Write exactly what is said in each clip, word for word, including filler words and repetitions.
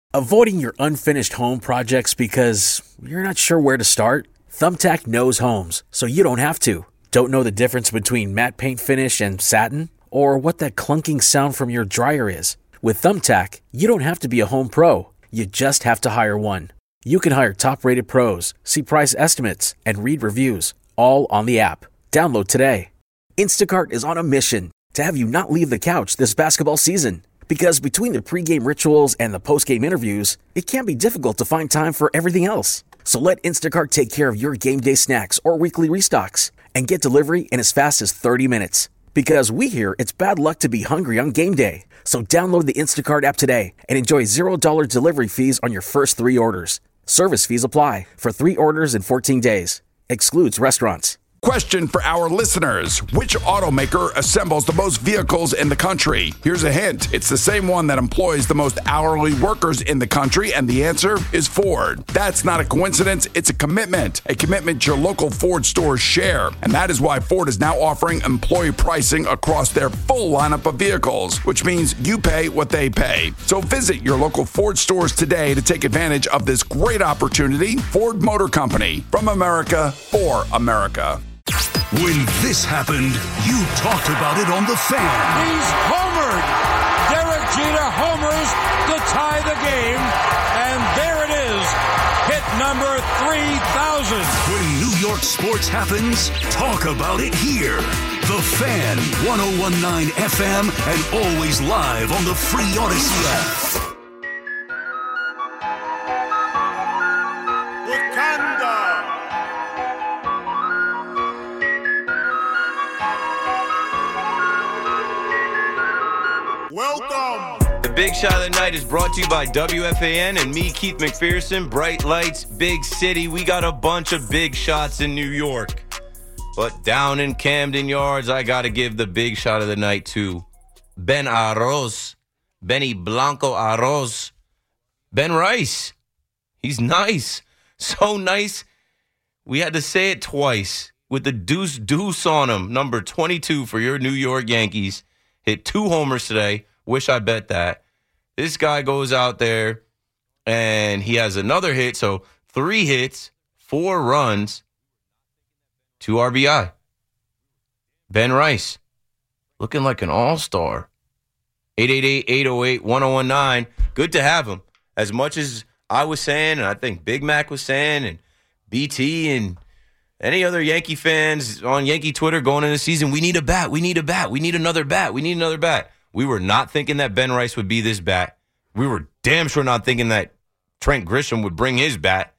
Avoiding your unfinished home projects because you're not sure where to start? Thumbtack knows homes, so you don't have to. Don't know the difference between matte paint finish and satin? Or what that clunking sound from your dryer is? With Thumbtack, you don't have to be a home pro. You just have to hire one. You can hire top-rated pros, see price estimates, and read reviews, all on the app. Download today. Instacart is on a mission to have you not leave the couch this basketball season. Because between the pregame rituals and the postgame interviews, it can be difficult to find time for everything else. So let Instacart take care of your game day snacks or weekly restocks and get delivery in as fast as thirty minutes. Because we hear it's bad luck to be hungry on game day. So download the Instacart app today and enjoy zero dollars delivery fees on your first three orders. Service fees apply for three orders in fourteen days. Excludes restaurants. Question for our listeners. Which automaker assembles the most vehicles in the country? Here's a hint. It's the same one that employs the most hourly workers in the country, and the answer is Ford. That's not a coincidence. It's a commitment. A commitment your local Ford stores share. And that is why Ford is now offering employee pricing across their full lineup of vehicles, which means you pay what they pay. So visit your local Ford stores today to take advantage of this great opportunity. Ford Motor Company. From America, for America. When this happened, you talked about it on The Fan. He's homered. Derek Jeter homers to tie the game. And there it is. Hit number three thousand. When New York sports happens, talk about it here. The Fan, one oh one point nine F M, and always live on the free Odyssey app. Welcome. The Big Shot of the Night is brought to you by W F A N and me, Keith McPherson. Bright lights, big city. We got a bunch of big shots in New York. But down in Camden Yards, I got to give the Big Shot of the Night to Ben Arroz. Benny Blanco Arroz. Ben Rice. He's nice. So nice. We had to say it twice with the deuce deuce on him. Number twenty-two for your New York Yankees. Hit two homers today. Wish I bet that. This guy goes out there and he has another hit. So three hits, four runs, two R B I. Ben Rice, looking like an all-star. eight eight eight, eight oh eight, one oh one nine. Good to have him. As much as I was saying, and I think Big Mac was saying, and B T and any other Yankee fans on Yankee Twitter going into the season, we need a bat, we need a bat, we need another bat, we need another bat. We were not thinking that Ben Rice would be this bat. We were damn sure not thinking that Trent Grisham would bring his bat.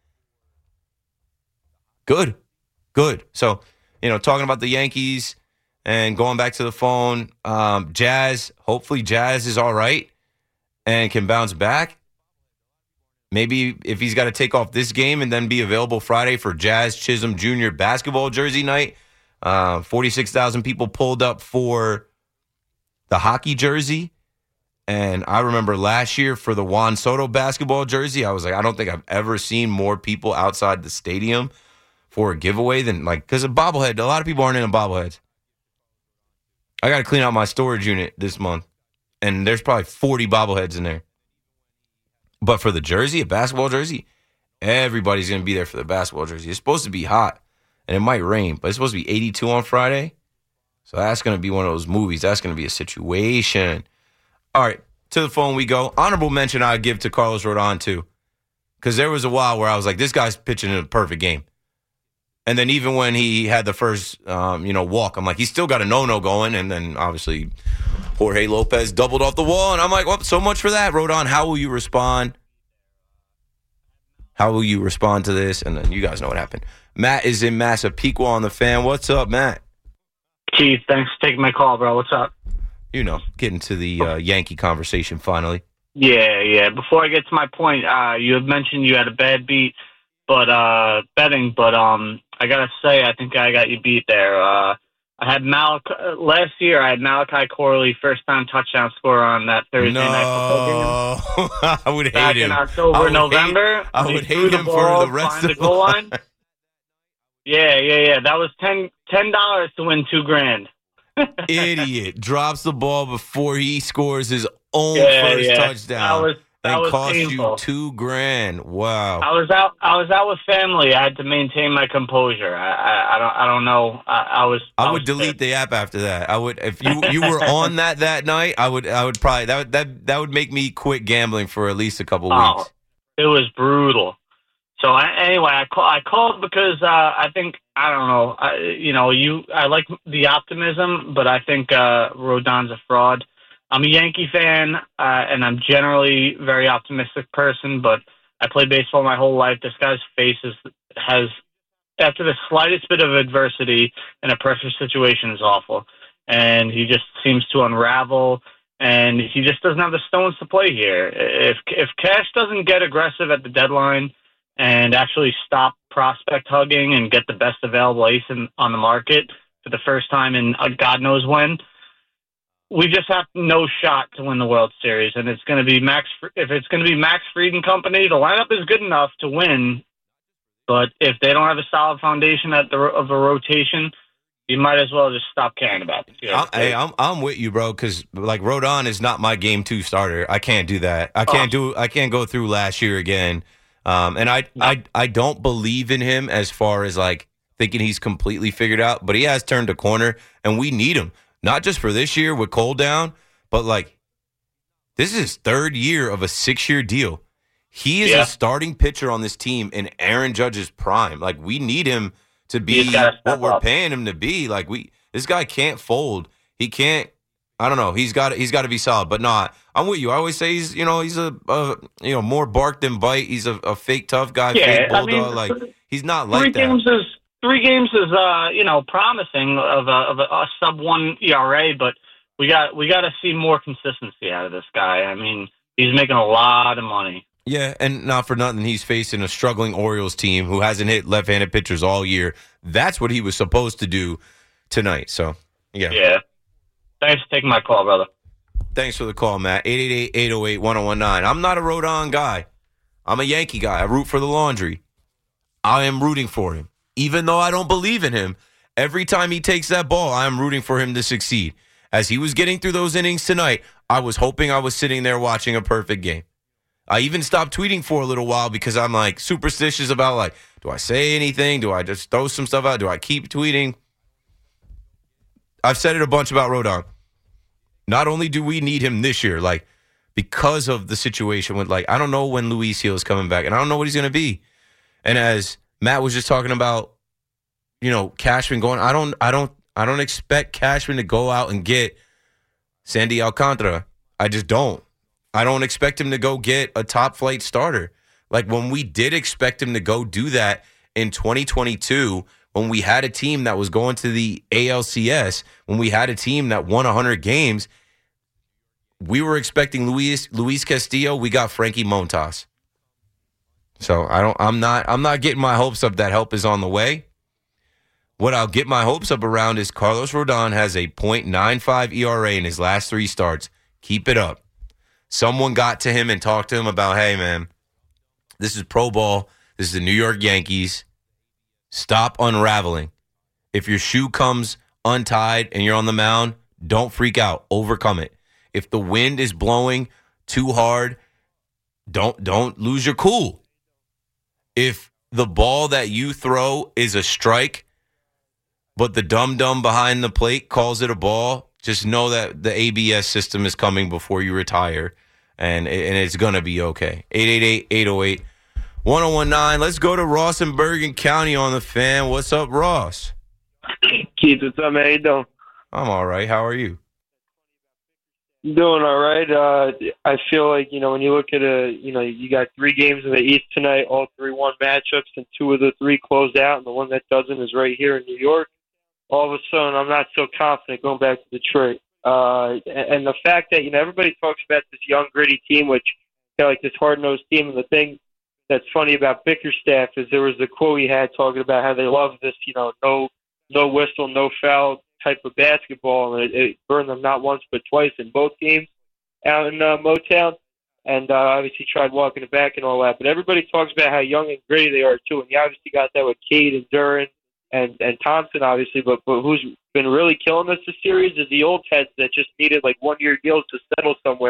Good. Good. So, you know, talking about the Yankees and going back to the phone, um, Jazz, hopefully Jazz is all right and can bounce back. Maybe if he's got to take off this game and then be available Friday for Jazz Chisholm Junior basketball jersey night. Uh, forty-six thousand people pulled up for the hockey jersey. And I remember last year for the Juan Soto basketball jersey, I was like, I don't think I've ever seen more people outside the stadium for a giveaway than, like, because a bobblehead, a lot of people aren't into bobbleheads. I got to clean out my storage unit this month, and there's probably forty bobbleheads in there. But for the jersey, a basketball jersey, everybody's going to be there for the basketball jersey. It's supposed to be hot, and it might rain, but it's supposed to be eighty-two on Friday. So that's going to be one of those movies. That's going to be a situation. All right, to the phone we go. Honorable mention I give to Carlos Rodon, too, because there was a while where I was like, this guy's pitching in a perfect game. And then even when he had the first, um, you know, walk, I'm like, he's still got a no-no going. And then, obviously, Jorge Lopez doubled off the wall. And I'm like, well, so much for that. Rodon, how will you respond? How will you respond to this? And then you guys know what happened. Matt is in Massapequa on the Fan. What's up, Matt? Keith, thanks for taking my call, bro. What's up? You know, getting to the uh, Yankee conversation finally. Yeah, yeah. Before I get to my point, uh, you had mentioned you had a bad beat, but uh, betting. But um, I gotta say, I think I got you beat there. Uh, I had Malachi last year. I had Malachi Corley first time touchdown scorer on that Thursday no. night football game. I would hate Back him. in October, I Goal I would hate him for the rest of the goal line. Yeah, yeah, yeah. That was ten ten dollars to win two grand. Idiot drops the ball before he scores his own yeah, first yeah. touchdown. That was That and was cost painful. you two grand. Wow. I was out. I was out with family. I had to maintain my composure. I, I, I don't. I don't know. I, I was. I, I would was delete pissed. the app after that. I would if you you were on that that night. I would I would probably that would, that that would make me quit gambling for at least a couple Oh, weeks. it was brutal. So I, anyway, I call, I called because uh, I think I don't know. I, you know, you. I like the optimism, but I think uh, Rodon's a fraud. I'm a Yankee fan, uh, and I'm generally a very optimistic person, but I played baseball my whole life. This guy's face is, has, after the slightest bit of adversity in a pressure situation, is awful. And he just seems to unravel, and he just doesn't have the stones to play here. If if Cash doesn't get aggressive at the deadline and actually stop prospect hugging and get the best available ace in, on the market for the first time in uh, God knows when, we just have no shot to win the World Series, and it's going to be Max. If it's going to be Max Fried and company, the lineup is good enough to win. But if they don't have a solid foundation at the of a rotation, you might as well just stop caring about it. You know, I'm, hey, I'm I'm with you, bro. Because like Rodon is not my game two starter. I can't do that. I can't do. I can't go through last year again. Um, and I I I don't believe in him as far as like thinking he's completely figured out. But he has turned a corner, and we need him. Not just for this year with Cole down, but like this is his third year of a six-year deal. He is Yeah. a starting pitcher on this team in Aaron Judge's prime. Like we need him to be He's gotta step what we're up. paying him to be. Like we, this guy can't fold. He can't. I don't know. He's got. He's got to be solid. But not. I'm with you. I always say he's. You know. He's a. a you know. More bark than bite. He's a, a fake tough guy. Yeah, fake I bulldog. mean, like he's not three like that. games is three games is uh you know promising of a of a, a sub one E R A, but we got we got to see more consistency out of this guy. I mean, he's making a lot of money. Yeah, and not for nothing, he's facing a struggling Orioles team who hasn't hit left-handed pitchers all year. That's what he was supposed to do tonight. So, yeah. Yeah. Thanks for taking my call, brother. Thanks for the call, Matt. eight eight eight, eight oh eight, one oh one nine. I'm not a Rodon guy. I'm a Yankee guy. I root for the laundry. I am rooting for him. Even though I don't believe in him, every time he takes that ball, I am rooting for him to succeed. As he was getting through those innings tonight, I was hoping I was sitting there watching a perfect game. I even stopped tweeting for a little while because I'm like superstitious about like, do I say anything? Do I just throw some stuff out? Do I keep tweeting? I've said it a bunch about Rodon. Not only do we need him this year, like because of the situation with like, I don't know when Luis Gil is coming back and I don't know what he's going to be. And as Matt was just talking about, you know, Cashman going, I don't, I don't, I don't expect Cashman to go out and get Sandy Alcantara. I just don't. I don't expect him to go get a top flight starter. Like when we did expect him to go do that in twenty twenty-two, when we had a team that was going to the A L C S, when we had a team that won one hundred games, we were expecting Luis Luis Castillo. We got Frankie Montas. So I don't. I'm not. I'm not getting my hopes up that help is on the way. What I'll get my hopes up around is Carlos Rodon has a point nine five E R A in his last three starts. Keep it up. Someone got to him and talked to him about, hey, man, this is pro ball. This is the New York Yankees. Stop unraveling. If your shoe comes untied and you're on the mound, don't freak out. Overcome it. If the wind is blowing too hard, don't don't lose your cool. If the ball that you throw is a strike, but the dum-dum behind the plate calls it a ball, just know that the A B S system is coming before you retire, and, and it's going to be okay. eight eight eight, eight oh eight, one oh one nine. Let's go to Ross in Bergen County on the fan. What's up, Ross? Keith, what's up, man? How you doing? I'm all right. How are you? Doing all right. Uh, I feel like, you know, when you look at a, you know, you got three games in the East tonight, all three one matchups, and two of the three closed out, and the one that doesn't is right here in New York. All of a sudden, I'm not so confident going back to Detroit. Uh, and the fact that, you know, everybody talks about this young, gritty team, which kind of like this hard-nosed team. And the thing that's funny about Bickerstaff is there was a quote he had talking about how they love this, you know, no no whistle, no foul type of basketball. And it, it burned them not once but twice in both games out in uh, Motown. And uh, obviously tried walking it back and all that. But everybody talks about how young and gritty they are, too. And you obviously got that with Cade and Duran. And and Thompson, obviously, but, but who's been really killing us this series is the old heads that just needed like one-year deals to settle somewhere.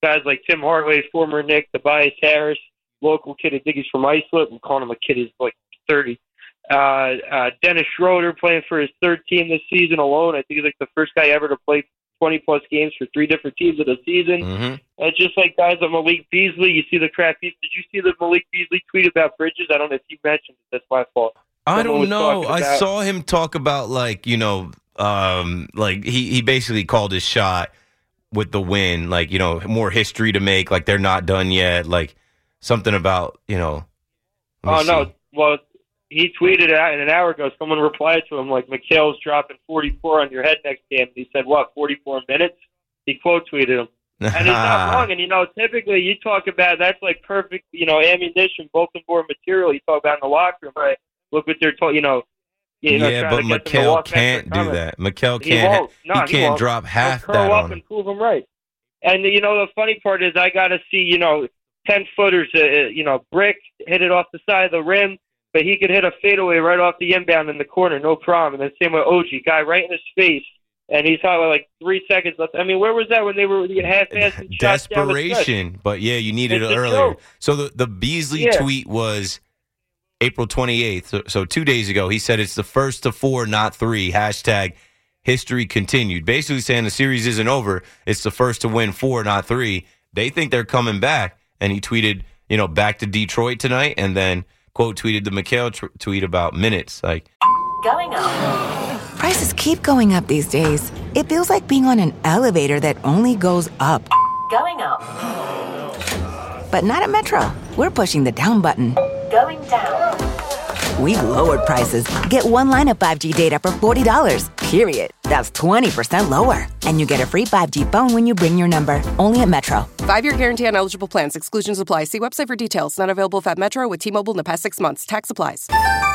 guys like Tim Hartley, former Knick, Tobias Harris, local kid. I think he's from Islip. I'm calling him a kid. He's like thirty. Uh, uh, Dennis Schroeder playing for his third team this season alone. I think he's like the first guy ever to play twenty-plus games for three different teams of the season. Mm-hmm. Uh, just like guys like Malik Beasley. You see the crap. Did you see the Malik Beasley tweet about Bridges? I don't know if you mentioned it. That's my fault. I Someone don't know. was talking I about- saw him talk about, like, you know, um, like he, he basically called his shot with the win, like, you know, more history to make, like they're not done yet, like something about, you know. Oh, see. no. Well, he tweeted out and an hour ago, someone replied to him, like, Mikhail's dropping forty-four on your head next game. He said, what, forty-four minutes? He quote tweeted him. And he's not wrong. And, you know, typically you talk about that's like perfect, you know, ammunition, bulletin board material. You talk about in the locker room, right? Look what they're talking, you know. You know, yeah, trying but to get them to Mikhail walk back can't their do comments. that. Mikhail He can't. won't. No, he he can't won't. drop half He'll that curl up on him. and prove him right. And, you know, the funny part is I got to see, you know, ten-footers, uh, you know, Brick hit it off the side of the rim, but he could hit a fadeaway right off the inbound in the corner, no problem. And then same with O G, guy right in his face, and he's had like three seconds left. I mean, where was that when they were half-assing shots down the stretch? Desperation, but yeah, you needed It's it a earlier. joke. So the, the Beasley Yeah. tweet was April twenty-eighth, so, so two days ago. He said it's the first to four, not three. Hashtag history continued. Basically saying the series isn't over. It's the first to win four, not three. They think they're coming back. And he tweeted, you know, back to Detroit tonight, and then quote tweeted the Mikhail tr- tweet about minutes. Like, Going up. Prices keep going up these days. It feels like being on an elevator that only goes up. Going up. But not at Metro. We're pushing the down button. Going down. We've lowered prices. Get one line of five G data for forty dollars, period. That's twenty percent lower. And you get a free five G phone when you bring your number. Only at Metro. Five-year guarantee on eligible plans. Exclusions apply. See website for details. Not available if at Metro with T-Mobile in the past six months. Tax applies.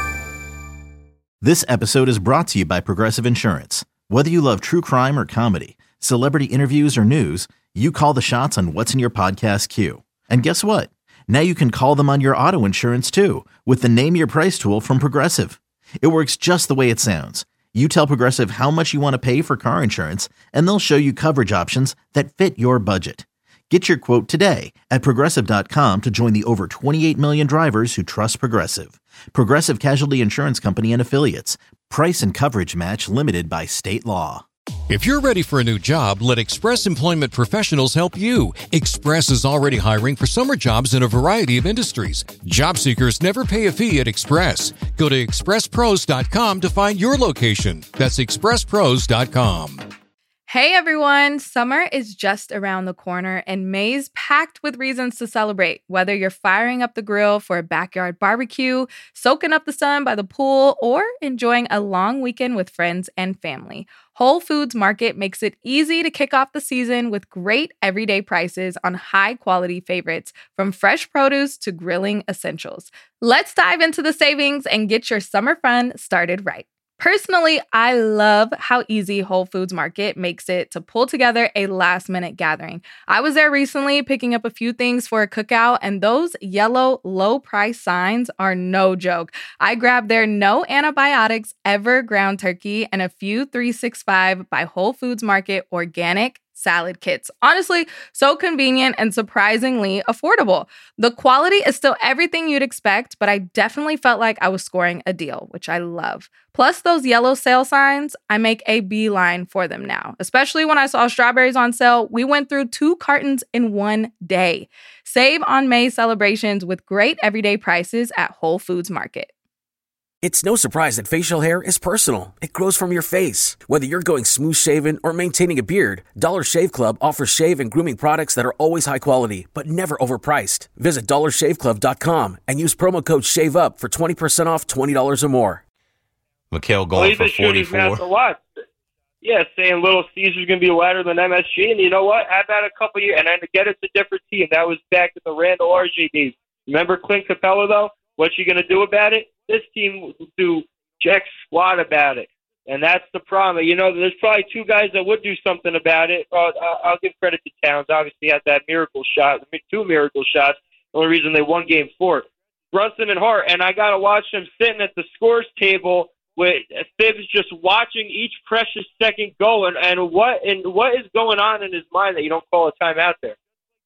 This episode is brought to you by Progressive Insurance. Whether you love true crime or comedy, celebrity interviews or news, you call the shots on what's in your podcast queue. And guess what? Now you can call them on your auto insurance too with the Name Your Price tool from Progressive. It works just the way it sounds. You tell Progressive how much you want to pay for car insurance, and they'll show you coverage options that fit your budget. Get your quote today at Progressive dot com to join the over twenty-eight million drivers who trust Progressive. Progressive Casualty Insurance Company and Affiliates. Price and coverage match limited by state law. If you're ready for a new job, let Express Employment Professionals help you. Express is already hiring for summer jobs in a variety of industries. Job seekers never pay a fee at Express. Go to express pros dot com to find your location. That's express pros dot com. Hey everyone, summer is just around the corner and May's packed with reasons to celebrate. Whether you're firing up the grill for a backyard barbecue, soaking up the sun by the pool, or enjoying a long weekend with friends and family, Whole Foods Market makes it easy to kick off the season with great everyday prices on high-quality favorites, from fresh produce to grilling essentials. Let's dive into the savings and get your summer fun started right. Personally, I love how easy Whole Foods Market makes it to pull together a last-minute gathering. I was there recently picking up a few things for a cookout, and those yellow low-price signs are no joke. I grabbed their no antibiotics ever ground turkey and a few three sixty-five by Whole Foods Market organic salad kits. Honestly, so convenient and surprisingly affordable. The quality is still everything you'd expect, but I definitely felt like I was scoring a deal, which I love. Plus those yellow sale signs, I make a beeline for them now. Especially when I saw strawberries on sale, we went through two cartons in one day. Save on May celebrations with great everyday prices at Whole Foods Market. It's no surprise that facial hair is personal. It grows from your face. Whether you're going smooth shaven or maintaining a beard, Dollar Shave Club offers shave and grooming products that are always high quality, but never overpriced. Visit dollar shave club dot com and use promo code SHAVEUP for twenty percent off twenty dollars or more. Mikhail Well, going he's for been shooting his mouth forty-four. a lot. Yeah, saying Little Caesar's going to be louder than M S G. And you know what? How about a couple years? And then again, it's a different team. That was back in the Randall R J days. Remember Clint Capella, though? What you going to do about it? This team will do jack squat about it. And that's the problem. You know, there's probably two guys that would do something about it. Uh, I'll give credit to Towns. Obviously, he had that miracle shot, two miracle shots. The only reason they won game four. Brunson and Hart. And I got to watch them sitting at the scores table with Thibs just watching each precious second go. And, and what and what is going on in his mind that you don't call a timeout there?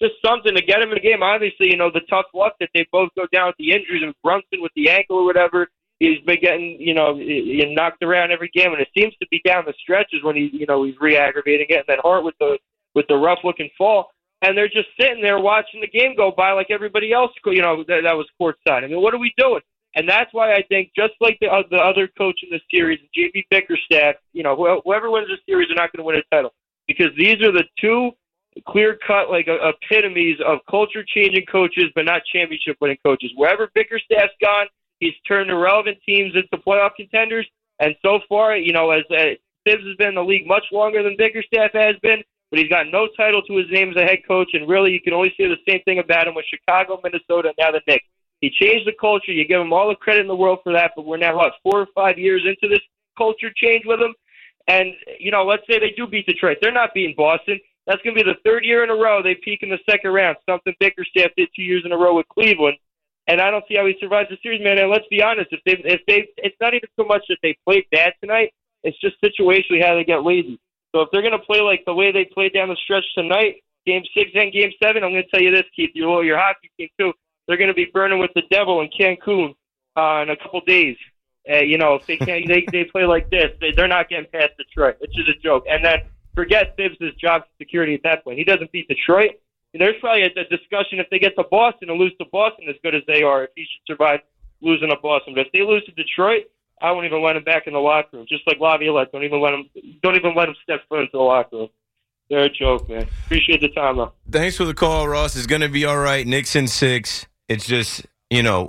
just something to get him in the game. Obviously, you know, the tough luck that they both go down with the injuries, and Brunson with the ankle or whatever. He's been getting, you know, knocked around every game, and it seems to be down the stretches when he, you know, he's re-aggravating it. And then Hart with the with the rough-looking fall, and they're just sitting there watching the game go by like everybody else, you know, that, that was courtside. I mean, what are we doing? And that's why I think, just like the, uh, the other coach in the series, J B Bickerstaff, you know, wh- whoever wins the series are not going to win a title, because these are the two clear-cut, like, uh, epitomes of culture-changing coaches, but not championship-winning coaches. Wherever Bickerstaff's gone, he's turned irrelevant teams into playoff contenders. And so far, you know, as uh, Thibs has been in the league much longer than Bickerstaff has been, but he's got no title to his name as a head coach. And really, you can only say the same thing about him with Chicago, Minnesota, and now the Knicks. He changed the culture. You give him all the credit in the world for that. But we're now, what, four or five years into this culture change with him? And, you know, let's say they do beat Detroit. They're not beating Boston. That's going to be the third year in a row they peak in the second round, something Bickerstaff did two years in a row with Cleveland. And I don't see how he survives the series, man. And let's be honest, if they, if they, it's not even so much that they played bad tonight. It's just situationally how they get lazy. So if they're going to play like the way they played down the stretch tonight, Game Six and Game Seven, I'm going to tell you this, Keith, your your hockey team too. They're going to be burning with the devil in Cancun uh, in a couple days. Uh, you know, if they can't, they they play like this, they, they're not getting past Detroit. It's just a joke. And then forget Thibs' job security at that point. He doesn't beat Detroit. There's probably a, a discussion if they get to Boston and lose to Boston as good as they are, if he should survive losing to Boston. But if they lose to Detroit, I won't even let him back in the locker room. Just like Laviolette, don't even let him, don't even let him step foot into the locker room. They're a joke, man. Appreciate the time, though. Thanks for the call, Ross. It's going to be all right. Knicks in six. It's just, you know,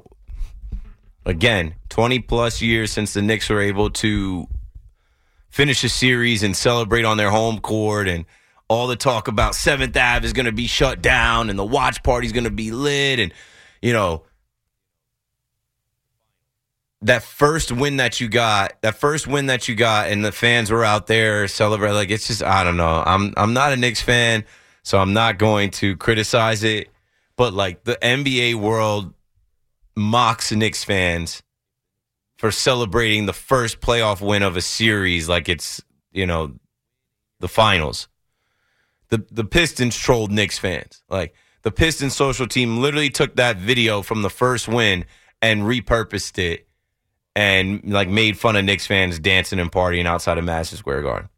again, twenty plus years since the Knicks were able to finish a series and celebrate on their home court, and all the talk about seventh Ave is going to be shut down and the watch party is going to be lit. And, you know, that first win that you got, that first win that you got and the fans were out there celebrating, like, it's just, I don't know. I'm I'm not a Knicks fan, so I'm not going to criticize it. But, like, the N B A world mocks Knicks fans for celebrating the first playoff win of a series like it's, you know, the finals. The the Pistons trolled Knicks fans. Like, the Pistons social team literally took that video from the first win and repurposed it and, like, made fun of Knicks fans dancing and partying outside of Madison Square Garden.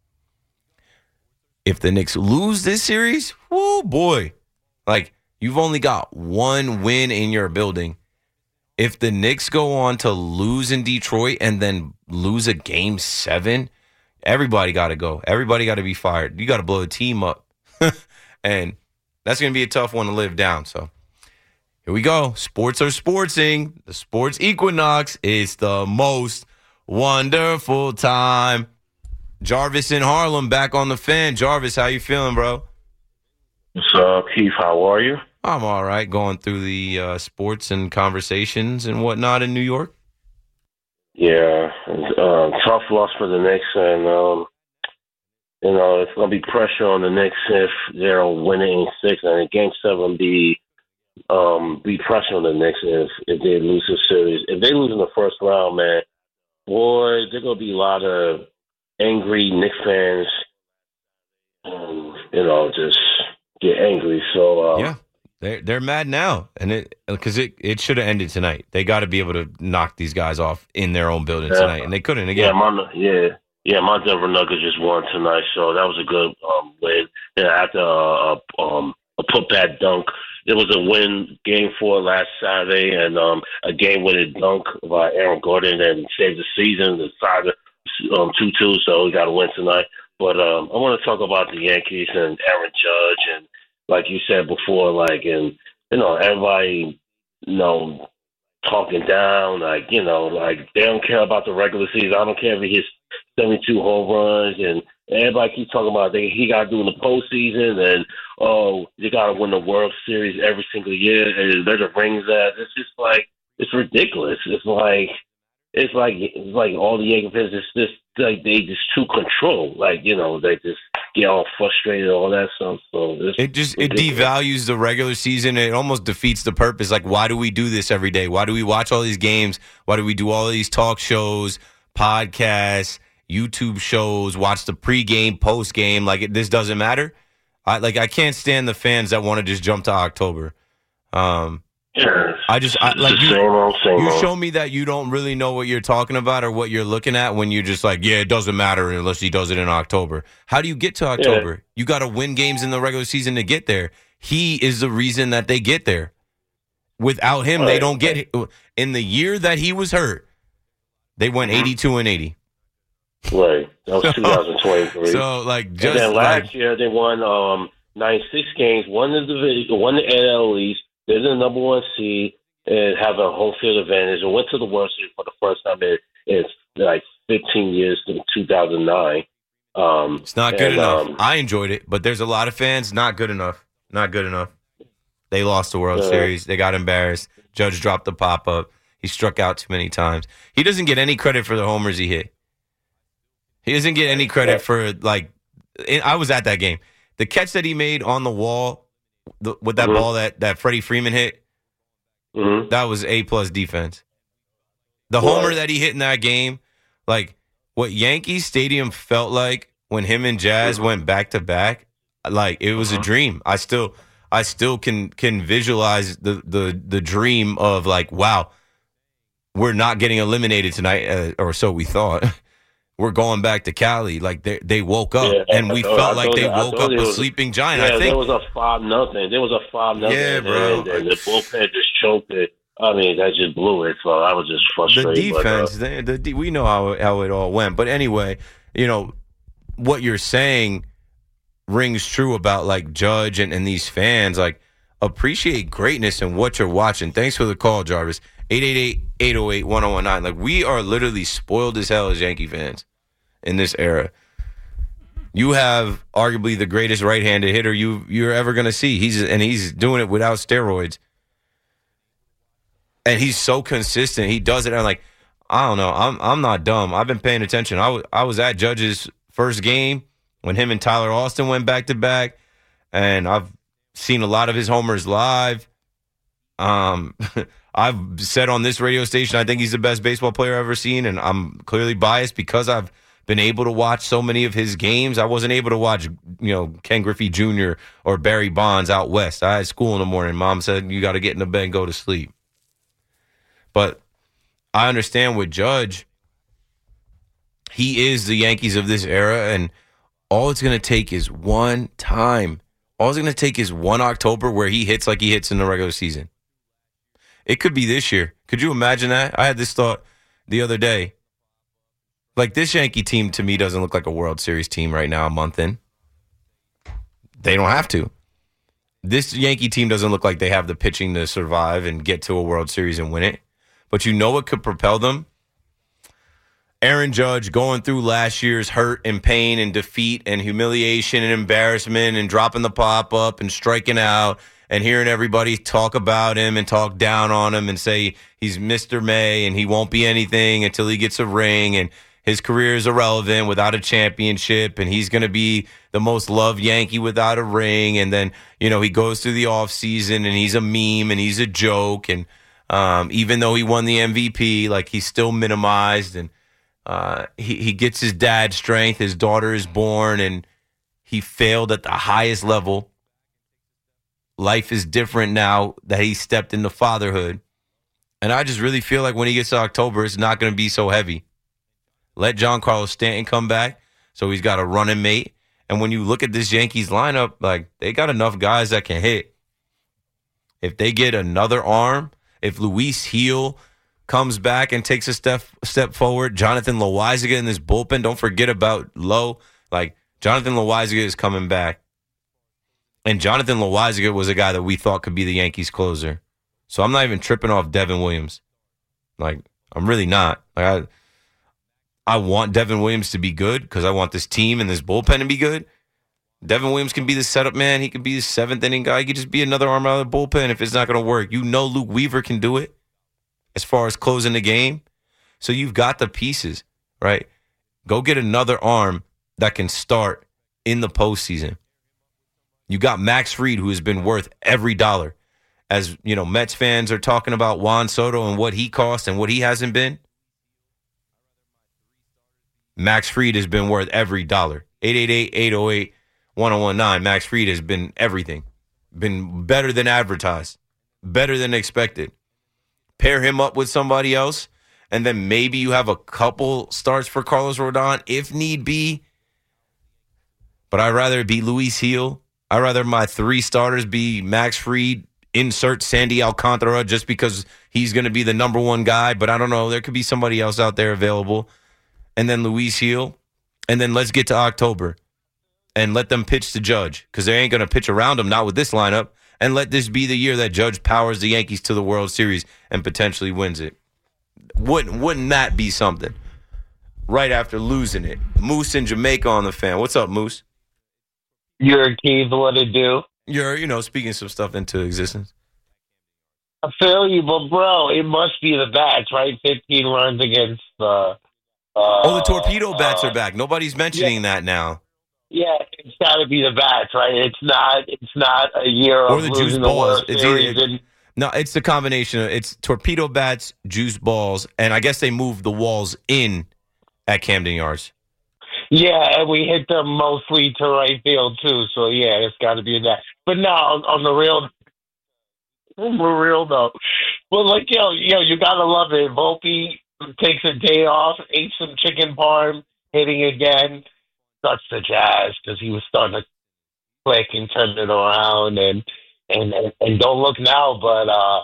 If the Knicks lose this series, whoo, boy. Like, you've only got one win in your building. If the Knicks go on to lose in Detroit and then lose a game seven, everybody got to go. Everybody got to be fired. You got to blow the team up. And that's going to be a tough one to live down. So here we go. Sports are sportsing. The sports equinox is the most wonderful time. Jarvis in Harlem back on the Fan. Jarvis, how you feeling, bro? What's up, Keith? How are you? I'm all right, going through the uh, sports and conversations and whatnot in New York. Yeah, uh, tough loss for the Knicks, and um, you know, it's going to be pressure on the Knicks if they're winning six, and in Game Seven be um, be pressure on the Knicks if if they lose the series. If they lose in the first round, man, boy, there's going to be a lot of angry Knicks fans, um, you know, just get angry. So um, yeah, they're they're mad now, and it because it it should have ended tonight. They got to be able to knock these guys off in their own building yeah. tonight, and they couldn't again. Yeah, my, yeah. Yeah, my Denver Nuggets just won tonight, so that was a good um, win. Yeah, after a, a, um, a put-back dunk, it was a win game four last Saturday, and um, a game-winning dunk by Aaron Gordon and saved the season, the side um, two two, so we got to win tonight. But um, I want to talk about the Yankees and Aaron Judge, and like you said before, like, and, you know, everybody, you know, talking down, like, you know, like, they don't care about the regular season. I don't care if he hits seventy-two home runs, and everybody keeps talking about they, he got to do in the postseason, and, oh, you got to win the World Series every single year, and there's a rings that. It's just like, it's ridiculous. It's like, it's like, it's like all the Yankee fans, it's just, like, they just too control. Like, you know, they just get all frustrated, all that stuff. So it just, it devalues the regular season. It almost defeats the purpose. Like, why do we do this every day? Why do we watch all these games? Why do we do all these talk shows, podcasts, YouTube shows, watch the pregame, postgame? Like, it, this doesn't matter. I like I can't stand the fans that want to just jump to October. Um, Yeah, I just I, like you, same old, same you old. show me that you don't really know what you're talking about or what you're looking at when you're just like, yeah, it doesn't matter unless he does it in October. How do you get to October? Yeah. You got to win games in the regular season to get there. He is the reason that they get there. Without him, they Right. don't get. In the year that he was hurt, they went eighty-two and eighty. Right. That was twenty twenty-three. So, like, just and then last like, year they won um, ninety-six games, won the division, won the N L East. They're the number one seed and have a home field advantage. And went to the World Series for the first time in, in like fifteen years in two thousand nine. Um, it's not good and, enough. Um, I enjoyed it, but there's a lot of fans not good enough. Not good enough. They lost the World Yeah. Series. They got embarrassed. Judge dropped the pop up. He struck out too many times. He doesn't get any credit for the homers he hit. He doesn't get any credit for, like, I was at that game. The catch that he made on the wall the, with that Mhm. ball that, that Freddie Freeman hit, Mhm. that was A-plus defense. The Right. homer that he hit in that game, like, what Yankee Stadium felt like when him and Jazz Mhm. went back-to-back, like, it was Uh-huh. a dream. I still... I still can can visualize the, the, the dream of, like, wow, we're not getting eliminated tonight, uh, or so we thought. We're going back to Cali. Like, they they woke up, Yeah, and we I told- felt I like told they you- I woke told up you a it was- sleeping giant. Yeah, I think there was a five nothing. There was a five nothing. Yeah, bro. And, and the bullpen just choked it. I mean, that just blew it. So I was just the frustrated. defense, But, uh, the, the, de- we know how, how it all went. But anyway, you know, what you're saying rings true about, like, Judge and, and these fans. Like, appreciate greatness in what you're watching. Thanks for the call, Jarvis. eight eight eight, eight oh eight, one oh one nine. Like, we are literally spoiled as hell as Yankee fans in this era. You have arguably the greatest right-handed hitter you you're ever going to see. He's and he's doing it without steroids. And he's so consistent. He does it. I'm like, I don't know. I'm I'm not dumb. I've been paying attention. I was I was at Judge's first game when him and Tyler Austin went back to back, and I've seen a lot of his homers live. Um, I've said on this radio station I think he's the best baseball player I've ever seen, and I'm clearly biased because I've been able to watch so many of his games. I wasn't able to watch, you know, Ken Griffey Junior or Barry Bonds out west. I had school in the morning. Mom said, you got to get in the bed and go to sleep. But I understand with Judge, he is the Yankees of this era, and all it's going to take is one time. All it's going to take is one October where he hits like he hits in the regular season. It could be this year. Could you imagine that? I had this thought the other day. Like, this Yankee team to me doesn't look like a World Series team right now, a month in. They don't have to. This Yankee team doesn't look like they have the pitching to survive and get to a World Series and win it. But you know what could propel them? Aaron Judge going through last year's hurt and pain and defeat and humiliation and embarrassment and dropping the pop-up and striking out and hearing everybody talk about him and talk down on him and say he's Mister May and he won't be anything until he gets a ring and his career is irrelevant without a championship and he's going to be the most loved Yankee without a ring. And then, you know, he goes through the offseason and he's a meme and he's a joke. And um, even though he won the M V P, like, he's still minimized and Uh, he, he gets his dad's strength. His daughter is born, and he failed at the highest level. Life is different now that he stepped into fatherhood. And I just really feel like when he gets to October, it's not going to be so heavy. Let Giancarlo Stanton come back so he's got a running mate. And when you look at this Yankees lineup, like, they got enough guys that can hit. If they get another arm, if Luis Gil comes back and takes a step step forward. Jonathan Loaisiga in this bullpen. Don't forget about Lowe. Like, Jonathan Loaisiga is coming back. And Jonathan Loaisiga was a guy that we thought could be the Yankees closer. So I'm not even tripping off Devin Williams. Like, I'm really not. Like, I, I want Devin Williams to be good because I want this team and this bullpen to be good. Devin Williams can be the setup man. He can be the seventh inning guy. He could just be another arm out of the bullpen if it's not going to work. You know Luke Weaver can do it as far as closing the game. So you've got the pieces, right? Go get another arm that can start in the postseason. You got Max Fried, who has been worth every dollar. As, you know, Mets fans are talking about Juan Soto and what he cost and what he hasn't been. Max Fried has been worth every dollar. eight eight eight, eight oh eight, one oh one nine, Max Fried has been everything. Been better than advertised. Better than expected. Pair him up with somebody else, and then maybe you have a couple starts for Carlos Rodon if need be. But I'd rather it be Luis Gil. I'd rather my three starters be Max Fried, insert Sandy Alcantara just because he's going to be the number one guy. But I don't know. There could be somebody else out there available. And then Luis Gil. And then let's get to October and let them pitch to Judge because they ain't going to pitch around him, not with this lineup. And let this be the year that Judge powers the Yankees to the World Series and potentially wins it. Wouldn't, wouldn't that be something? Right after losing it. Moose in Jamaica on the Fan. What's up, Moose? Your Keith, what it do? You're, you know, speaking some stuff into existence. I feel you, but bro, it must be the bats, right? fifteen runs against the. Uh, uh, oh, the torpedo bats uh, are back. Nobody's mentioning yeah. that now. Yeah, it's got to be the bats, right? It's not. It's not a year or of the losing juice the balls. World It's Series. either, And, no, it's the combination of it's torpedo bats, juice balls, and I guess they moved the walls in at Camden Yards. yeah, and we hit them mostly to right field too. So yeah, it's got to be that. But no, on, on the real, for real though. But like yo, yo, you gotta love it. Volpe takes a day off, ate some chicken parm, hitting again. Starts the Jazz because he was starting to click and turn it around, and and and, and don't look now, but uh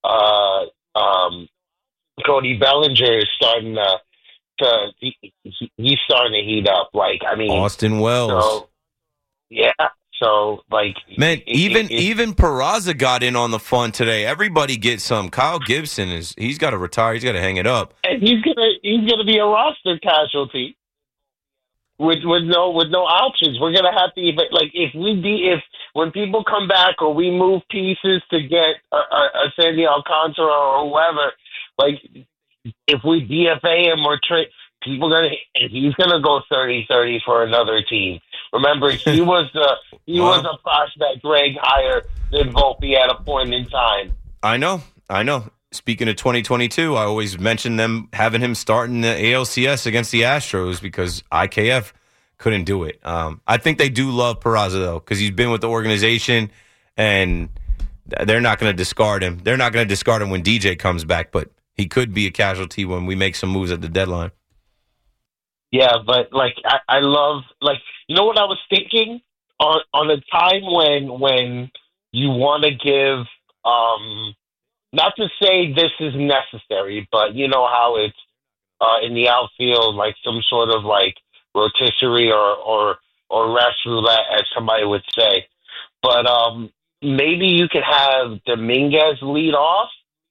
uh um Cody Bellinger is starting to. To, he, he, he's starting to heat up. Like I mean, Austin Wells. So, yeah. So like, man, it, even it, it, even Peraza got in on the fun today. Everybody gets some. Kyle Gibson is he's got to retire. He's got to hang it up. and he's gonna he's gonna be a roster casualty with with no with no options. We're gonna have to even like if we be if when people come back or we move pieces to get a, a, a Sandy Alcantara or whoever, like. If we D F A him or trade, people gonna and he's gonna go thirty thirty for another team. Remember, he was the he Wow. was a prospect ranked higher than Volpe at a point in time. I know, I know. Speaking of twenty twenty-two, I always mention them having him start in the A L C S against the Astros because I K F couldn't do it. Um, I think they do love Peraza though because he's been with the organization and they're not going to discard him. They're not going to discard him when D J comes back, but. He could be a casualty when we make some moves at the deadline. Yeah, but like I, I love like you know what I was thinking on on a time when when you want to give um not to say this is necessary, but you know how it's uh, in the outfield like some sort of like rotisserie or or or rest roulette as somebody would say, but um maybe you could have Dominguez lead off.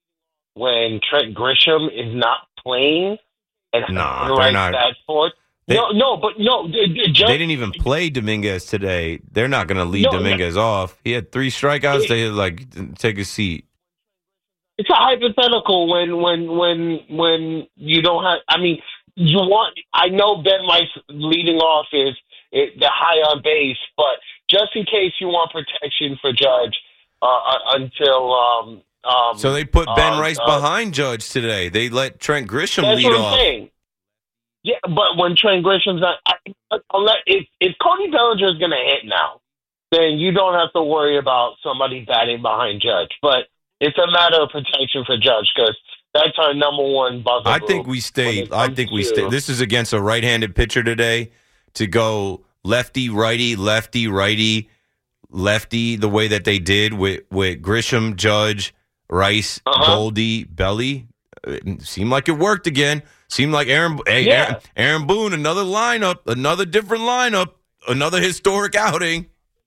When Trent Grisham is not playing and nah, right they're not. that fourth. They, no, no, but no. Just, they didn't even play Dominguez today. They're not going to lead no, Dominguez no, off. He had three strikeouts. It, they had like take a seat. It's a hypothetical when when when when you don't have. I mean, you want. I know Ben White's leading off is it, the high on base, but just in case you want protection for Judge uh, until. Um, Um, so they put Ben uh, Rice uh, behind Judge today. They let Trent Grisham that's lead what I'm off. saying. Yeah, but when Trent Grisham's not, I, unless if, if Cody Bellinger is going to hit now, then you don't have to worry about somebody batting behind Judge. But it's a matter of protection for Judge because that's our number one bugaboo. I think we stay. I think we to, stay. This is against a right-handed pitcher today to go lefty, righty, lefty, righty, lefty. The way that they did with with Grisham, Judge. Rice, uh-huh. Goldie, Belly. It seemed like it worked again. Seemed like Aaron, hey, yeah. Aaron, Aaron Boone, another lineup, another different lineup, another historic outing.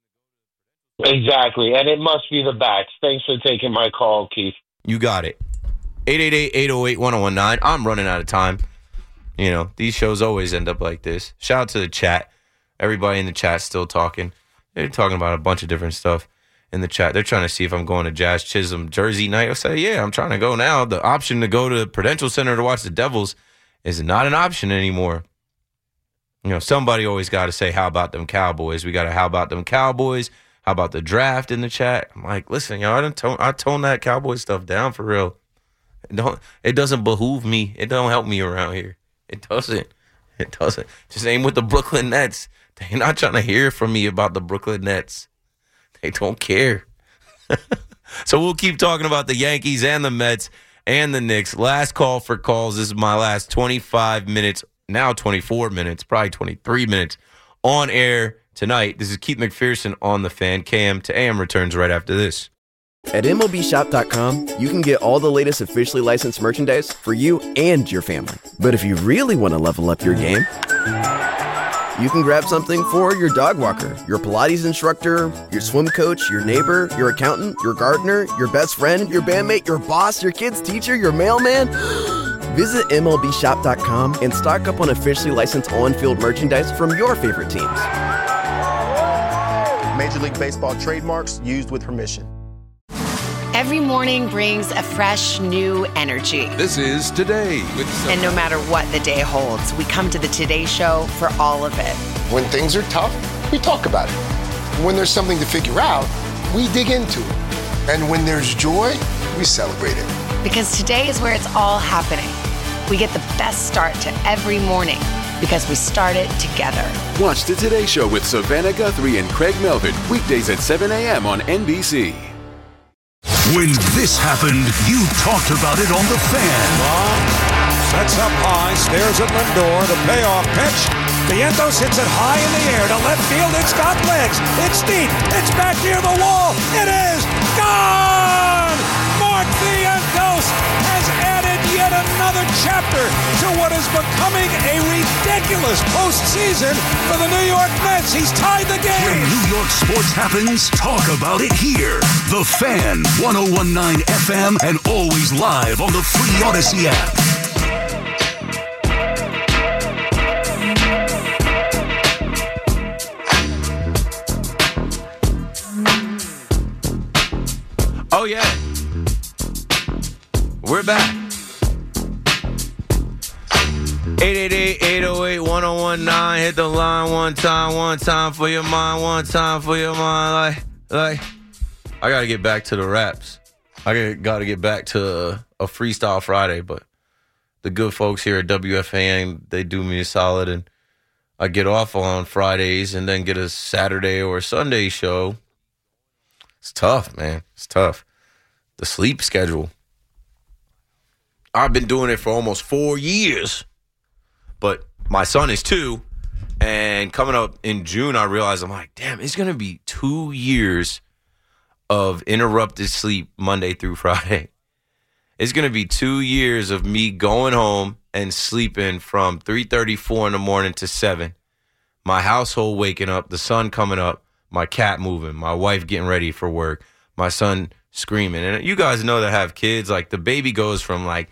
Exactly, and it must be the bats. Thanks for taking my call, Keith. You got it. eight eight eight, eight oh eight, one oh one nine. I'm running out of time. You know, these shows always end up like this. Shout out to the chat. Everybody in the chat still talking. They're talking about a bunch of different stuff. In the chat, they're trying to see if I'm going to Jazz Chisholm Jersey night. I say, yeah, I'm trying to go now. The option to go to Prudential Center to watch the Devils is not an option anymore. You know, somebody always got to say, how about them Cowboys? We got to, how about them Cowboys? How about the draft in the chat? I'm like, listen, y'all, I done tone, I tone that Cowboy stuff down for real. It don't, it doesn't behoove me. It don't help me around here. It doesn't. It doesn't. Just same with the Brooklyn Nets. They're not trying to hear from me about the Brooklyn Nets. They don't care. So we'll keep talking about the Yankees and the Mets and the Knicks. Last call for calls. This is my last twenty-five minutes, now twenty-four minutes, probably twenty-three minutes on air tonight. This is Keith McPherson on The Fan. K M to A M returns right after this. At M L B Shop dot com, you can get all the latest officially licensed merchandise for you and your family. But if you really want to level up your game, you can grab something for your dog walker, your Pilates instructor, your swim coach, your neighbor, your accountant, your gardener, your best friend, your bandmate, your boss, your kid's teacher, your mailman. Visit M L B Shop dot com and stock up on officially licensed on-field merchandise from your favorite teams. Major League Baseball trademarks used with permission. Every morning brings a fresh, new energy. This is Today with Sophie. And no matter what the day holds, we come to the Today Show for all of it. When things are tough, we talk about it. When there's something to figure out, we dig into it. And when there's joy, we celebrate it. Because today is where it's all happening. We get the best start to every morning because we start it together. Watch the Today Show with Savannah Guthrie and Craig Melvin, weekdays at seven a.m. on N B C. When this happened, you talked about it on The Fan. Long sets up high, stares at Lindor, the payoff pitch. Vientos hits it high in the air to left field. It's got legs. It's deep. It's back near the wall. It is gone! Mark Vientos has added yet another chapter to what is becoming a ridiculous postseason for the New York Mets. He's tied the game. When New York sports happens, talk about it here. The Fan, one oh one point nine F M, and always live on the free Odyssey app. Oh, yeah. We're back. eight eight eight, eight oh eight, one oh one nine. Hit the line one time, one time for your mind, one time for your mind. Like, like, I got to get back to the raps. I got to get back to a Freestyle Friday, but the good folks here at W F A N, they do me a solid, and I get off on Fridays and then get a Saturday or a Sunday show. It's tough, man. It's tough. The sleep schedule. I've been doing it for almost four years, but my son is two, and coming up in June, I realized, I'm like, damn, it's going to be two years of interrupted sleep Monday through Friday. It's going to be two years of me going home and sleeping from three thirty, four in the morning to seven. My household waking up, the sun coming up, my cat moving, my wife getting ready for work, my son screaming. And you guys know that have kids, like the baby goes from like,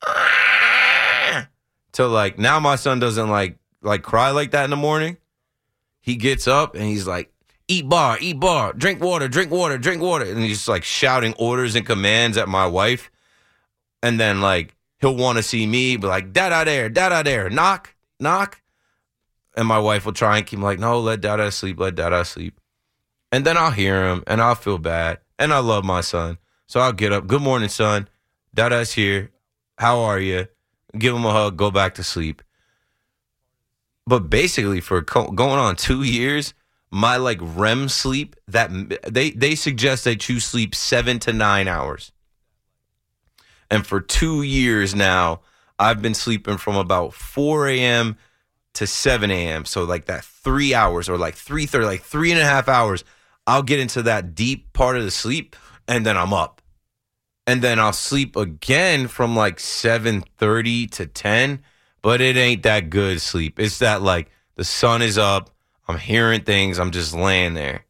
to like, now my son doesn't like, like cry like that in the morning. He gets up and he's like, eat bar, eat bar, drink water, drink water, drink water. And he's just like shouting orders and commands at my wife. And then like, he'll want to see me, but like, dada there, dada there, knock, knock. And my wife will try and keep like, no, let dada sleep, let dada sleep. And then I'll hear him and I'll feel bad. And I love my son. So I'll get up. Good morning, son. Dada's here. How are you? Give him a hug. Go back to sleep. But basically, for co- going on two years, my like R E M sleep, that they, they suggest that you sleep seven to nine hours. And for two years now, I've been sleeping from about four a.m. to seven a.m. So like that three hours or like three thirty, like three and a half hours. I'll get into that deep part of the sleep, and then I'm up. And then I'll sleep again from like seven thirty to ten, but it ain't that good sleep. It's that like the sun is up, I'm hearing things, I'm just laying there.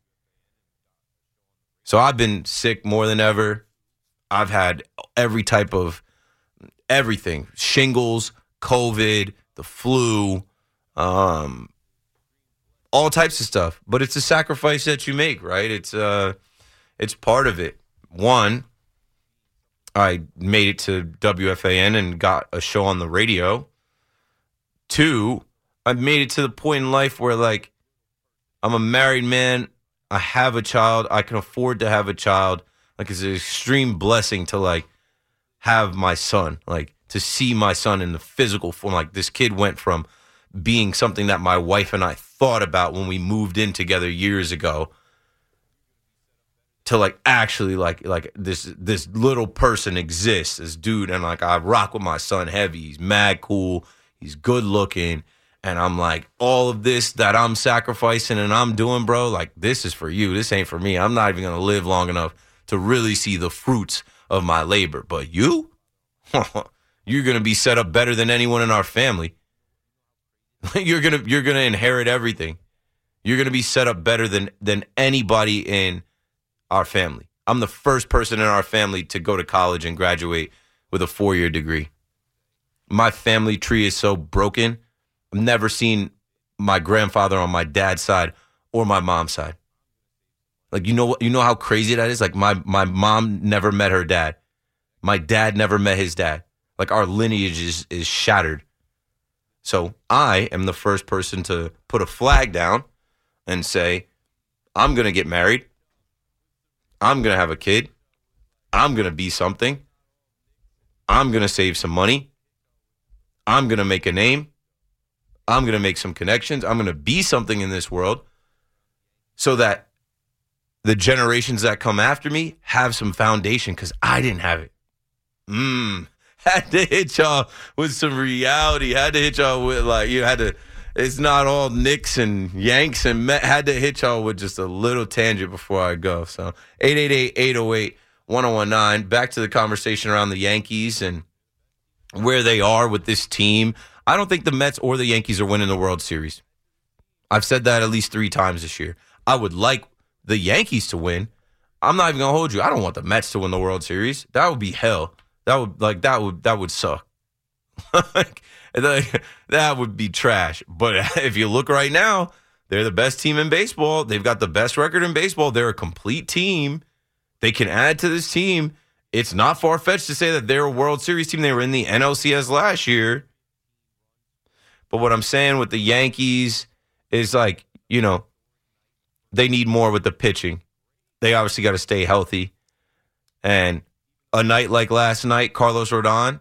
So I've been sick more than ever. I've had every type of everything, shingles, COVID, the flu, um, all types of stuff. But it's a sacrifice that you make, right? It's uh, it's part of it. One, I made it to W F A N and got a show on the radio. Two, I made it to the point in life where, like, I'm a married man. I have a child. I can afford to have a child. Like, it's an extreme blessing to, like, have my son. Like, to see my son in the physical form. Like, this kid went from being something that my wife and I thought about when we moved in together years ago, to like actually like like this this little person exists, this dude, and like I rock with my son heavy. He's mad cool, he's good looking, and I'm like, all of this that I'm sacrificing and I'm doing, bro, like this is for you. This ain't for me. I'm not even gonna live long enough to really see the fruits of my labor. But you, you're gonna be set up better than anyone in our family. You're gonna you're gonna inherit everything. You're gonna be set up better than than anybody in our family. I'm the first person in our family to go to college and graduate with a four-year degree. My family tree is so broken. I've never seen my grandfather on my dad's side or my mom's side. Like, you know, you know how crazy that is? Like, my, my mom never met her dad. My dad never met his dad. Like, our lineage is, is shattered. So I am the first person to put a flag down and say, I'm going to get married. I'm going to have a kid. I'm going to be something. I'm going to save some money. I'm going to make a name. I'm going to make some connections. I'm going to be something in this world so that the generations that come after me have some foundation, because I didn't have it. Mmm. Had to hit y'all with some reality. Had to hit y'all with, like, you had to, it's not all Knicks and Yanks, and Met. Had to hit y'all with just a little tangent before I go. So eight eight eight, eight oh eight, one oh one nine. Back to the conversation around the Yankees and where they are with this team. I don't think the Mets or the Yankees are winning the World Series. I've said that at least three times this year. I would like the Yankees to win. I'm not even gonna hold you. I don't want the Mets to win the World Series. That would be hell. That would like that would that would suck. like, like, that would be trash. But if you look right now, they're the best team in baseball. They've got the best record in baseball. They're a complete team. They can add to this team. It's not far-fetched to say that they're a World Series team. They were in the N L C S last year. But what I'm saying with the Yankees is, like, you know, they need more with the pitching. They obviously got to stay healthy. And a night like last night, Carlos Rodon,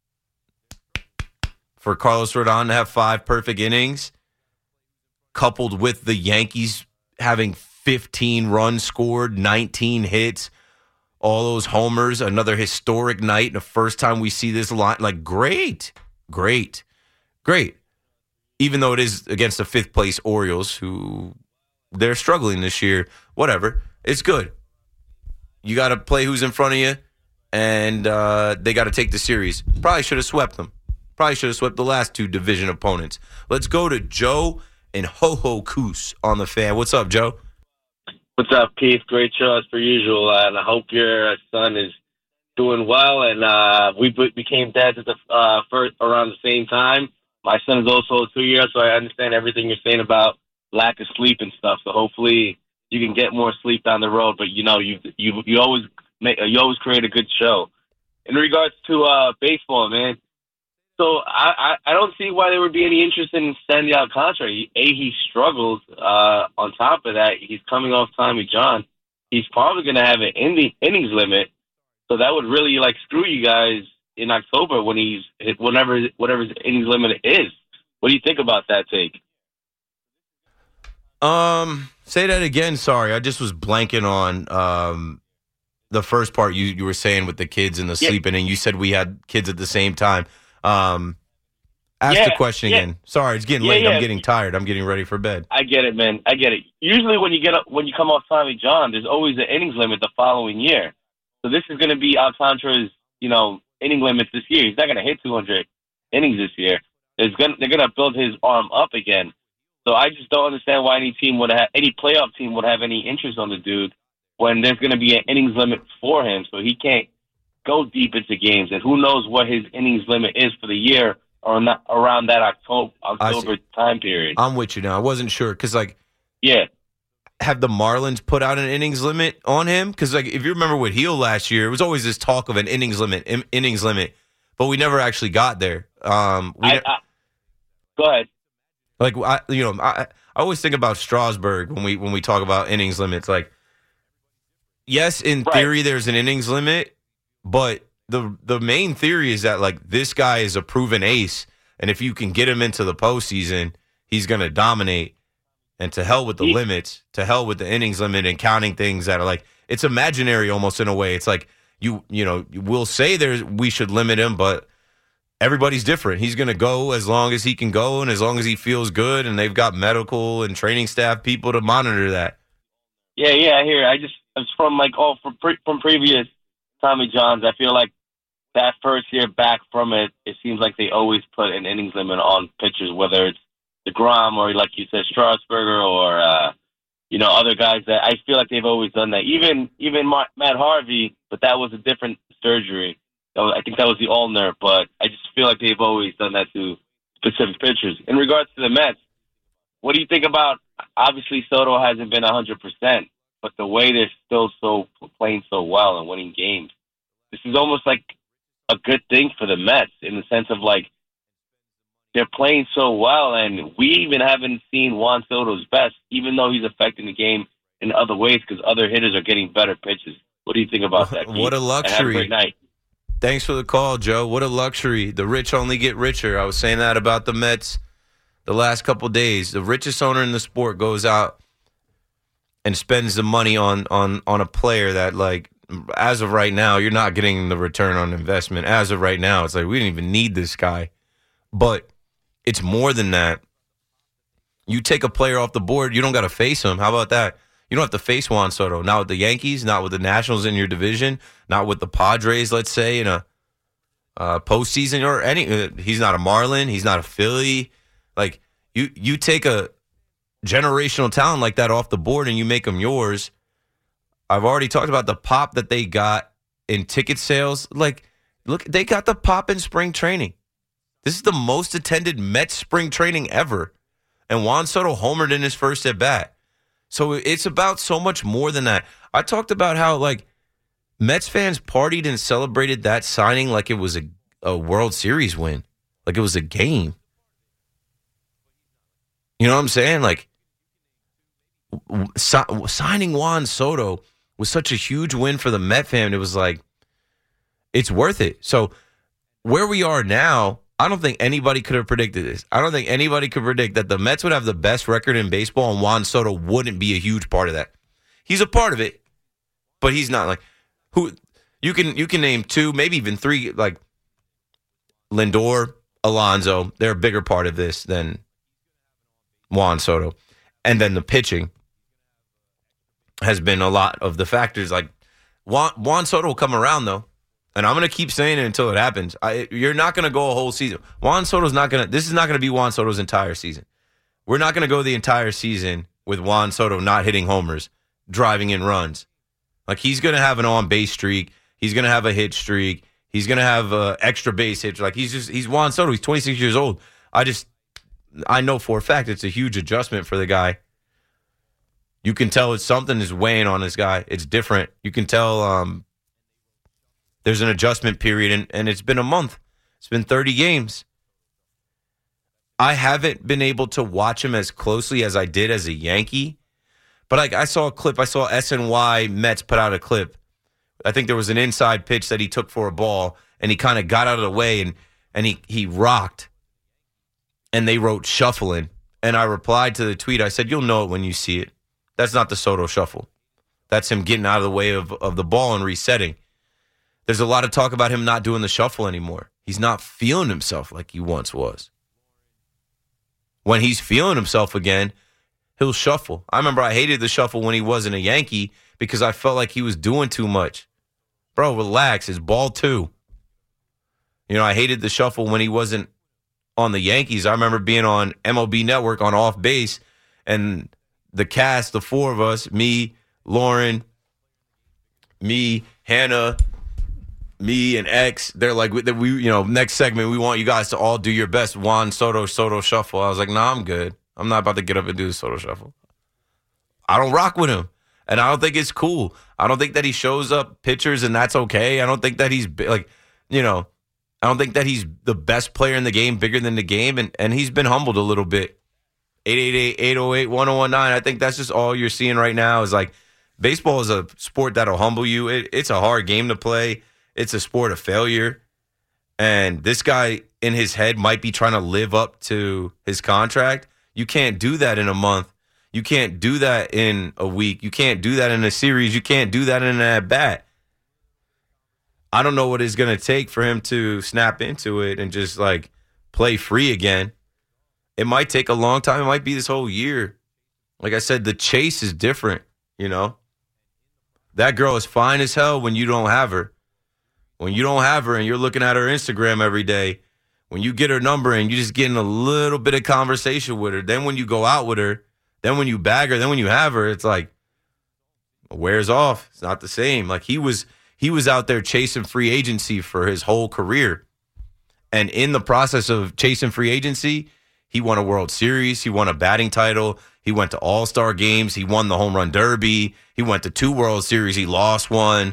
for Carlos Rodon to have five perfect innings, coupled with the Yankees having fifteen runs scored, nineteen hits, all those homers, another historic night, the first time we see this line. Like, great, great, great. Even though it is against the fifth place Orioles, who they're struggling this year, whatever, it's good. You got to play who's in front of you, and uh, they got to take the series. Probably should have swept them. Probably should have swept the last two division opponents. Let's go to Joe and Ho-Ho-Coos on the Fan. What's up, Joe? What's up, Keith? Great show as per usual, uh, and I hope your son is doing well. And uh, we b- became dads at the uh, first around the same time. My son is also a two-year, so I understand everything you're saying about lack of sleep and stuff. So hopefully you can get more sleep down the road. But you know, you you you always make you always create a good show. In regards to uh, baseball, man. So I, I, I don't see why there would be any interest in Sandy Alcantara. He, A, he struggles. Uh, on top of that, he's coming off Tommy John. He's probably going to have an inning, innings limit. So that would really, like, screw you guys in October when he's whenever whatever his innings limit is. What do you think about that take? Um, say that again. Sorry, I just was blanking on um the first part you, you were saying with the kids and the Yeah. sleeping, and you said we had kids at the same time. Um, ask Yeah, the question yeah. again. Sorry, it's getting Yeah, late. yeah. I'm getting tired. I'm getting ready for bed. I get it, man. I get it. Usually when you get up, when you come off Tommy John, there's always an innings limit the following year. So this is going to be Alcantara's, you know, inning limit this year. He's not going to hit two hundred innings this year. It's gonna, they're going to build his arm up again. So I just don't understand why any team would have, any playoff team would have any interest on the dude when there's going to be an innings limit for him, so he can't go deep into games. And who knows what his innings limit is for the year or not around that October October time period. I'm with you now. I wasn't sure because, like, yeah, have the Marlins put out an innings limit on him? Because, like, if you remember with Heel last year, it was always this talk of an innings limit, in, innings limit, but we never actually got there. Um, we I, ne- I, go ahead. Like, I, you know, I, I always think about Strasburg when we when we talk about innings limits. Like, yes, in Right. theory, there's an innings limit, but the the main theory is that, like, this guy is a proven ace And if you can get him into the postseason, he's going to dominate. And to hell with the He- limits, to hell with the innings limit and counting things that are like, it's imaginary almost in a way. It's like, you you know, we'll say there's we should limit him, but everybody's different. He's going to go as long as he can go and as long as he feels good, and they've got medical and training staff people to monitor that. Yeah, yeah, I hear it. I just, it's from like, oh, from, pre- from previous Tommy Johns, I feel like that first year back from it, it seems like they always put an innings limit on pitchers, whether it's DeGrom or, like you said, Strasburger or, uh, you know, other guys that I feel like they've always done that. Even even Matt Harvey, but that was a different surgery. That was, I think that was the ulnar, but I just feel like they've always done that to specific pitchers. In regards to the Mets, what do you think about, obviously Soto hasn't been one hundred percent, but the way they're still so playing so well and winning games, this is almost like a good thing for the Mets in the sense of like they're playing so well, and we even haven't seen Juan Soto's best, even though he's affecting the game in other ways because other hitters are getting better pitches. What do you think about that, Keith? What a And have a luxury. great night. Thanks for the call, Joe. What a luxury. The rich only get richer. I was saying that about the Mets the last couple days. The richest owner in the sport goes out and spends the money on on on a player that, like, as of right now, you're not getting the return on investment. As of right now, it's like we didn't even need this guy. But it's more than that. You take a player off the board, you don't got to face him. How about that? You don't have to face Juan Soto. Not with the Yankees, not with the Nationals in your division, not with the Padres, let's say, in a uh, postseason or any. Uh, he's not a Marlin. He's not a Philly. Like, you, you take a generational talent like that off the board and you make him yours. I've already talked about the pop that they got in ticket sales. Like, look, they got the pop in spring training. This is the most attended Mets spring training ever. And Juan Soto homered in his first at bat. So it's about so much more than that. I talked about how, like, Mets fans partied and celebrated that signing like it was a, a World Series win, like it was a game. You know what I'm saying? Like, si- signing Juan Soto was such a huge win for the Met fan. It was like, it's worth it. So where we are now, I don't think anybody could have predicted this. I don't think anybody could predict that the Mets would have the best record in baseball and Juan Soto wouldn't be a huge part of that. He's a part of it, but he's not. Like, who you can you can name two, maybe even three, like Lindor, Alonso. They're a bigger part of this than Juan Soto. And then the pitching has been a lot of the factors. Like, Juan, Juan Soto will come around, though. And I'm going to keep saying it until it happens. I, you're not going to go a whole season. Juan Soto's not going to – this is not going to be Juan Soto's entire season. We're not going to go the entire season with Juan Soto not hitting homers, driving in runs. Like, he's going to have an on-base streak. He's going to have a hit streak. He's going to have uh, extra base hits. Like, he's just – he's Juan Soto. He's twenty-six years old. I just – I know for a fact it's a huge adjustment for the guy. You can tell it's something is weighing on this guy. It's different. You can tell um, – there's an adjustment period, and, and it's been a month. It's been thirty games. I haven't been able to watch him as closely as I did as a Yankee, but I, I saw a clip. I saw S N Y Mets put out a clip. I think there was an inside pitch that he took for a ball, and he kind of got out of the way, and, and he, he rocked, and they wrote shuffling. And I replied to the tweet. I said, you'll know it when you see it. That's not the Soto shuffle. That's him getting out of the way of, of the ball and resetting. There's a lot of talk about him not doing the shuffle anymore. He's not feeling himself like he once was. When he's feeling himself again, he'll shuffle. I remember I hated the shuffle when he wasn't a Yankee because I felt like he was doing too much. Bro, relax. It's ball two. You know, I hated the shuffle when he wasn't on the Yankees. I remember being on M L B Network on Off Base, and the cast, the four of us, me, Lauren, me, Hannah, me and X, they're like, we, we, you know, next segment, we want you guys to all do your best Juan Soto, Soto shuffle. I was like, nah, I'm good. I'm not about to get up and do the Soto shuffle. I don't rock with him. And I don't think it's cool. I don't think that he shows up pitchers and that's okay. I don't think that he's, like, you know, I don't think that he's the best player in the game, bigger than the game. And, and he's been humbled a little bit. eight eight eight, eight oh eight, one oh one nine. I think that's just all you're seeing right now is like, baseball is a sport that'll humble you. It, it's a hard game to play. It's a sport of failure. and this guy in his head might be trying to live up to his contract. You can't do that in a month. You can't do that in a week. You can't do that in a series. You can't do that in an at-bat. I don't know what it's going to take for him to snap into it and just, like, play free again. It might take a long time. It might be this whole year. Like I said, the chase is different, you know? That girl is fine as hell when you don't have her. When you don't have her and you're looking at her Instagram every day, when you get her number and you're just getting a little bit of conversation with her, then when you go out with her, then when you bag her, then when you have her, it's like, it wears off. It's not the same. Like he was he was out there chasing free agency for his whole career. And in the process of chasing free agency, he won a World Series. He won a batting title. He went to All-Star games. He won the Home Run Derby. He went to two World Series. He lost one.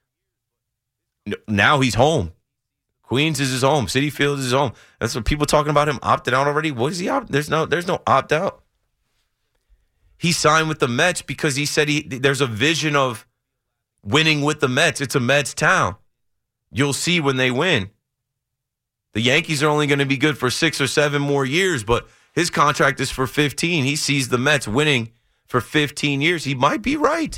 Now he's home. Queens is his home. Citi Field is his home. That's what people talking about him opting out already. What is he opt? There's no, there's no opt out. He signed with the Mets because he said he there's a vision of winning with the Mets. It's a Mets town. You'll see when they win. The Yankees are only going to be good for six or seven more years, but his contract is for fifteen. He sees the Mets winning for fifteen years. He might be right.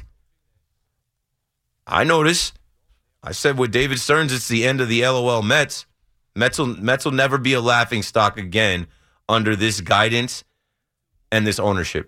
I notice. I said with David Stearns, it's the end of the L O L Mets. Mets will, Mets will never be a laughing stock again under this guidance and this ownership.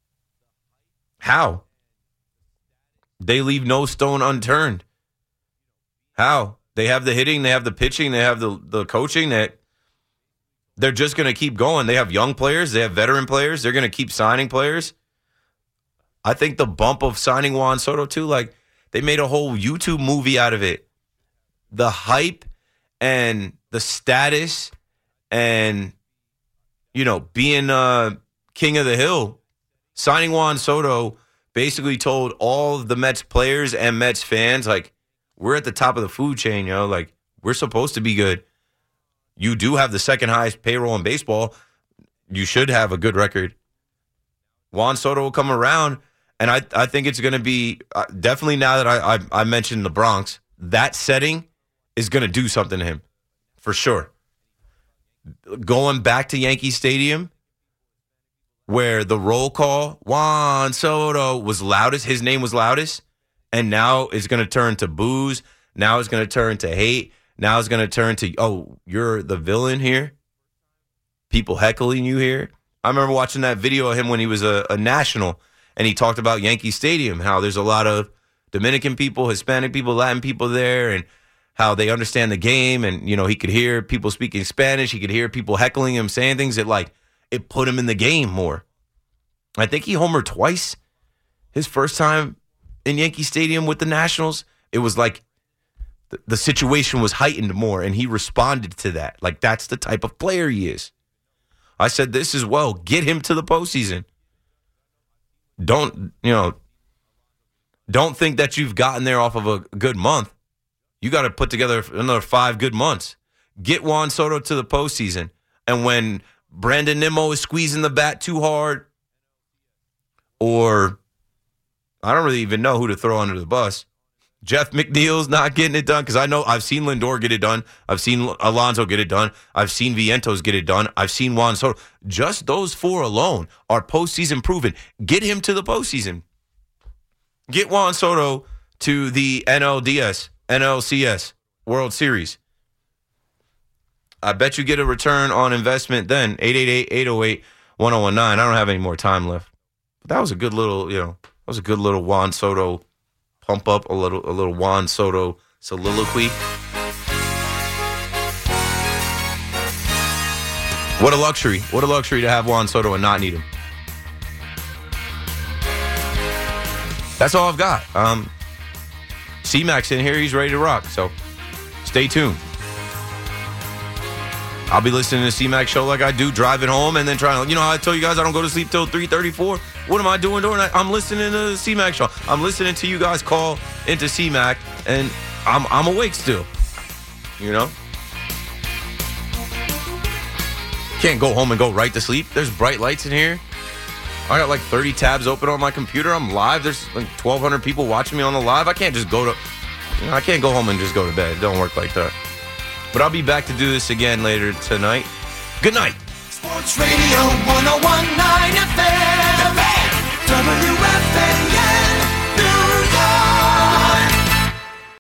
How? They leave no stone unturned. How? They have the hitting, they have the pitching, they have the, the coaching. That they're just going to keep going. They have young players, they have veteran players. They're going to keep signing players. I think the bump of signing Juan Soto, too, like, they made a whole YouTube movie out of it. The hype and the status and, you know, being uh, king of the hill. Signing Juan Soto basically told all of the Mets players and Mets fans, like, we're at the top of the food chain, you know, like, we're supposed to be good. You do have the second highest payroll in baseball. You should have a good record. Juan Soto will come around. And I, I think it's going to be, uh, definitely now that I, I, I mentioned the Bronx, that setting is going to do something to him, for sure. Going back to Yankee Stadium, where the roll call, Juan Soto, was loudest, his name was loudest, and now it's going to turn to boos, now it's going to turn to hate, now it's going to turn to, oh, you're the villain here? People heckling you here? I remember watching that video of him when he was a, a national. And he talked about Yankee Stadium, how there's a lot of Dominican people, Hispanic people, Latin people there, and how they understand the game. And, you know, he could hear people speaking Spanish. He could hear people heckling him, saying things that, like, it put him in the game more. I think he homered twice. His first time in Yankee Stadium with the Nationals, it was like the, the situation was heightened more, and he responded to that. Like, that's the type of player he is. I said this as well. Get him to the postseason. Don't, you know, don't think that you've gotten there off of a good month. You got to put together another five good months. Get Juan Soto to the postseason. And when Brandon Nimmo is squeezing the bat too hard, or I don't really even know who to throw under the bus. Jeff McNeil's not getting it done, because I know I've seen Lindor get it done. I've seen Alonso get it done. I've seen Vientos get it done. I've seen Juan Soto. Just those four alone are postseason proven. Get him to the postseason. Get Juan Soto to the N L D S, N L C S World Series. I bet you get a return on investment then. eight eight eight, eight oh eight, one oh one nine. I don't have any more time left. But that was a good little, you know, that was a good little Juan Soto pump up, a little a little Juan Soto soliloquy. What a luxury. What a luxury to have Juan Soto and not need him. That's all I've got. Um, C-Mac's in here. He's ready to rock. So stay tuned. I'll be listening to the C-Mac show like I do, driving home and then trying to, you know how I tell you guys I don't go to sleep till three thirty-four? What am I doing during that? I'm listening to the C-Mac show. I'm listening to you guys call into C-Mac, and I'm I'm awake still. You know? Can't go home and go right to sleep. There's bright lights in here. I got like thirty tabs open on my computer. I'm live. There's like twelve hundred people watching me on the live. I can't just go to, you know, I can't go home and just go to bed. It don't work like that. But I'll be back to do this again later tonight. Good night. Sports Radio one oh one point nine F M. W F A